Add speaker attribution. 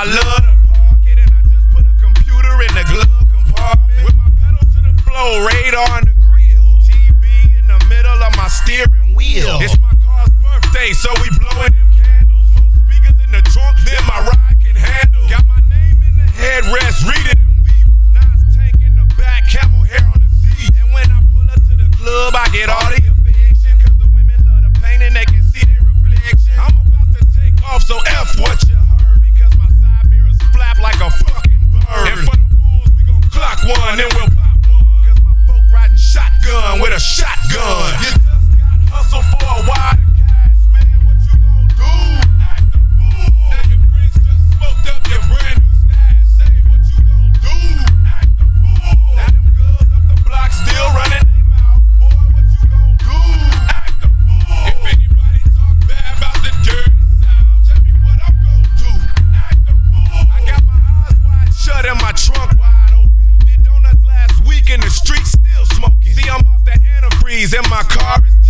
Speaker 1: love to park it, and I just put a computer in the glove compartment with my pedal to the floor, radar in the grill, TV in the middle of my steering wheel. It's my car's birthday, so we blowing them candles. Most speakers in the trunk than my ride can handle. Got my name in the headrest, read it and weep. Nice tank in the back, camel hair on the seat. And when I pull up to the club, I get all the affection, cause the women love the pain and they can see their reflection. I'm about to take off, so F what you heard, because my side mirrors flap like a fucking bird. And for the fools, we gon' clock one, then we'll pop one, cause my folk riding shotgun with a shotgun. You just got hustle for a while to cash, man, what you gon' do? Act a fool. Now your friends just smoked up your brand new stash. Say what you gon' do? Act a fool. Now them girls up the block still running their mouth. Boy, what you gon' do? Act a fool. If anybody talk bad about the dirty South, tell me what I'm gon' do. Act a fool. I got my eyes wide shut and my trunk wide open. Did donuts last week in the street, still smoking. See, I'm off that antifreeze and my car is